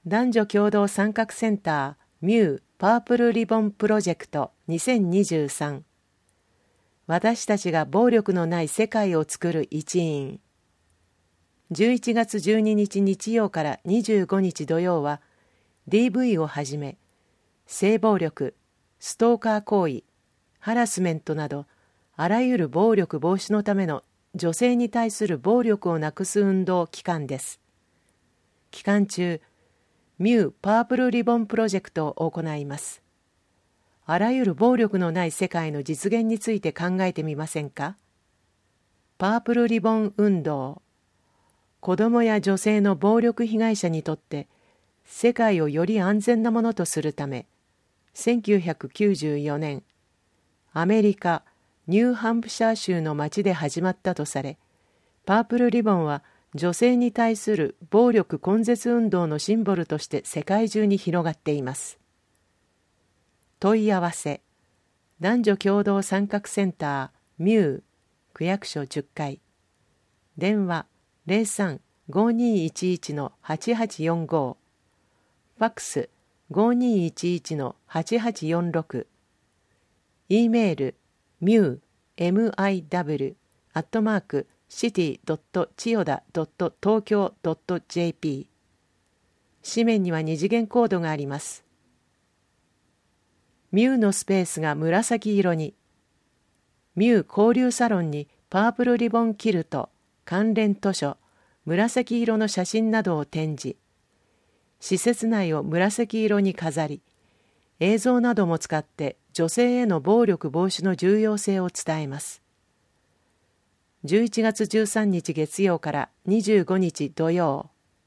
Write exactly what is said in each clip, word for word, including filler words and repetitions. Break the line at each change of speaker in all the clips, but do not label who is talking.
男女共同参画センターミューパープルリボンプロジェクトにせんにじゅうさん。私たちが暴力のない世界を作る一員。じゅういちがつじゅうににち日曜からにじゅうごにち土曜は ディーブイ をはじめ性暴力、ストーカー行為、ハラスメントなどあらゆる暴力防止のための女性に対する暴力をなくす運動期間です。期間中、ミューパープルリボンプロジェクトを行います。あらゆる暴力のない世界の実現について考えてみませんか？パープルリボン運動。子どもや女性の暴力被害者にとって世界をより安全なものとするため、せんきゅうひゃくきゅうじゅうよねん、アメリカ・ニューハンプシャー州の町で始まったとされ、パープルリボンは女性に対する暴力根絶運動のシンボルとして世界中に広がっています。問い合わせ、男女共同参画センターミュー区役所じゅっかい、電話 ゼロさん ごーにーいちいち はちはちよんご、ファックス ごーにーいちいち はちはちよんろく、E メール ミュー エムアイダブリュー アットマーク シティ ドット チヨダ ドット 東京 ドット ジェーピー。 紙面には二次元コードがあります。ミューのスペースが紫色に。ミュー交流サロンにパープルリボンキルト、関連図書、紫色の写真などを展示。施設内を紫色に飾り、映像なども使って女性への暴力防止の重要性を伝えます。じゅういちがつじゅうさんにち月曜からにじゅうごにち土曜。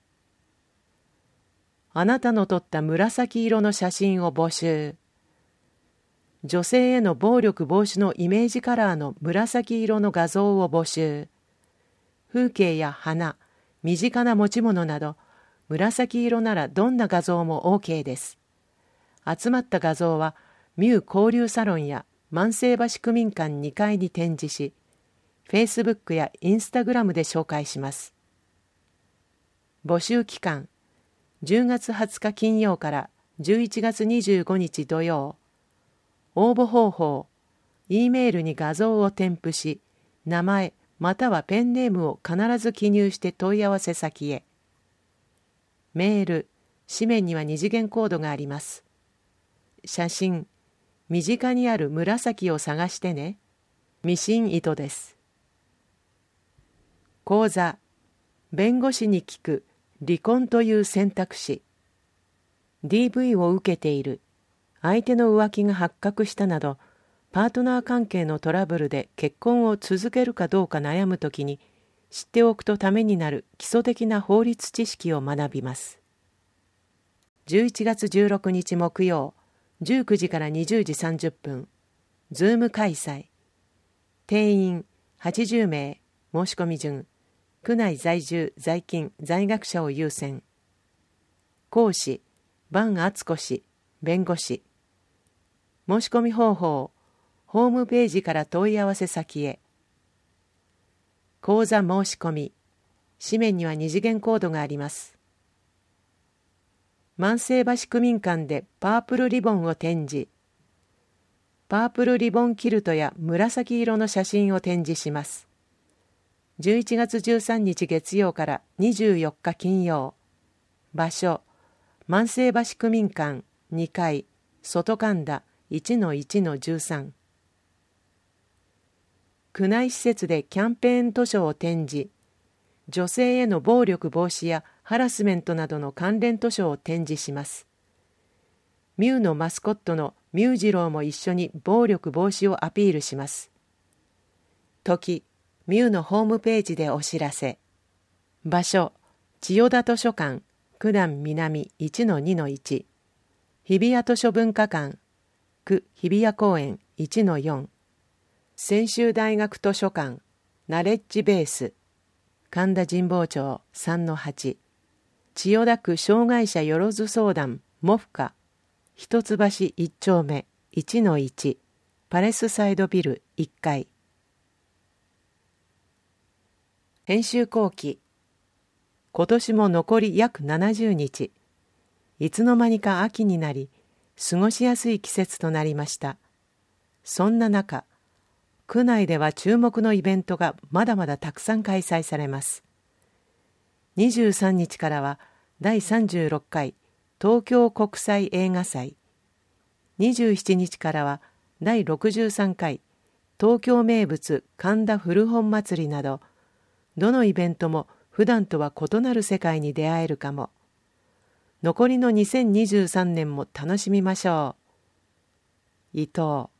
あなたの撮った紫色の写真を募集。女性への暴力防止のイメージカラーの紫色の画像を募集。風景や花、身近な持ち物など、紫色ならどんな画像も OK です。集まった画像は、ミュー交流サロンや万世橋区民館にかいに展示し、Facebook や Instagram で紹介します。募集期間、じゅうがつはつか金曜からじゅういちがつにじゅうごにち土曜。応募方法、E メールに画像を添付し、名前またはペンネームを必ず記入して問い合わせ先へ。メール、紙面には二次元コードがあります。写真、身近にある紫を探してね。ミシン糸です。講座、弁護士に聞く離婚という選択肢。ディーブイ を受けている。相手の浮気が発覚したなど、パートナー関係のトラブルで結婚を続けるかどうか悩むときに、知っておくとためになる基礎的な法律知識を学びます。じゅういちがつじゅうろくにち木曜、じゅうくじからにじゅうじさんじゅっぷん、ズーム開催。定員はちじゅうめい、申し込み順、区内在住、在勤、在学者を優先。講師、伴敦子氏、弁護士。申し込み方法、ホームページから問い合わせ先へ。講座申し込み、紙面には二次元コードがあります。万世橋区民館でパープルリボンを展示。パープルリボンキルトや紫色の写真を展示します。じゅういちがつじゅうさんにち月曜からにじゅうよっか金曜。場所、万世橋区民館にかい、外神田 いちのいちのじゅうさん。区内施設でキャンペーン図書を展示。女性への暴力防止やハラスメントなどの関連図書を展示します。ミューのマスコットのミュージローも一緒に暴力防止をアピールします。時、ミューのホームページでお知らせ。場所、千代田図書館、区南南 いちのにのいち。日比谷図書文化館、区日比谷公園 いちのよん。専修大学図書館、ナレッジベース、神田神保町 さんのはち。千代田区障害者よろず相談、モフカ、一橋一丁目 いちのいち。パレスサイドビルいっかい。編集後期。今年も残り約ななじゅうにち。 いつの間にか秋になり、過ごしやすい季節となりました。そんな中、区内では注目のイベントがまだまだたくさん開催されます。にじゅうさんにちからはだいさんじゅうろっかい東京国際映画祭、にじゅうしちにちからはだいろくじゅうさんかい東京名物神田古本祭りなど、どのイベントも普段とは異なる世界に出会えるかも。残りのにせんにじゅうさんねんも楽しみましょう。伊藤